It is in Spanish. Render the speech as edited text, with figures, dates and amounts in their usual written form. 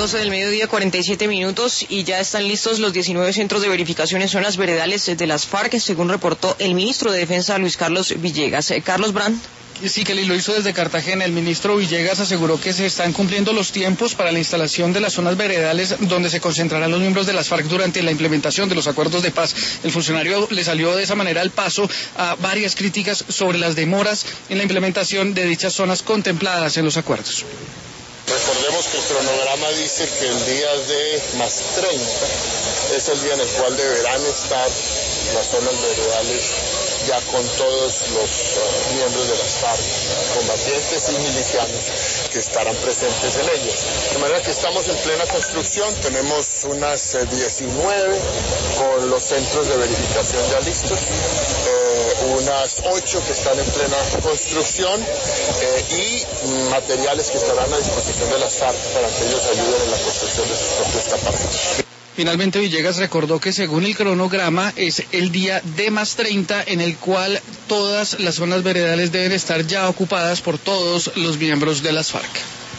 12 del mediodía, 47 minutos, y ya están listos los 19 centros de verificación en zonas veredales de las FARC, según reportó el ministro de Defensa, Luis Carlos Villegas. Carlos Brand. Sí, Kelly, lo hizo desde Cartagena. El ministro Villegas aseguró que se están cumpliendo los tiempos para la instalación de las zonas veredales donde se concentrarán los miembros de las FARC durante la implementación de los acuerdos de paz. El funcionario le salió de esa manera al paso a varias críticas sobre las demoras en la implementación de dichas zonas contempladas en los acuerdos. Recordemos que el cronograma dice que el día de más 30 es el día en el cual deberán estar las zonas veredales ya con todos los miembros de las FARC, combatientes y milicianos que estarán presentes en ellas. De manera que estamos en plena construcción, tenemos unas 19 con los centros de verificación ya listos, unas 8 que están en plena construcción y materiales que estarán a disposición de las FARC para que ellos ayuden en la construcción de sus propios campamentos. Finalmente, Villegas recordó que según el cronograma es el día D+30 en el cual todas las zonas veredales deben estar ya ocupadas por todos los miembros de las FARC.